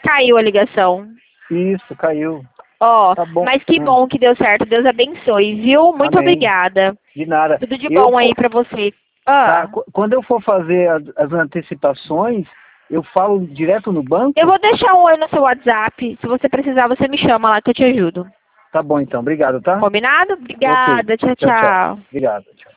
caiu a ligação. Isso, caiu. Ó, Tá bom. mas que bom que deu certo. Deus abençoe, viu? Muito Amém. obrigada. De nada. Tudo de bom aí pra você. Tá, quando eu for fazer as antecipações, eu falo direto no banco? Eu vou deixar um oi no seu WhatsApp. Se você precisar, você me chama lá que eu te ajudo. Tá bom, então. Obrigado, tá? Combinado? Obrigada. Ok. Tchau, tchau. Obrigado. Tchau.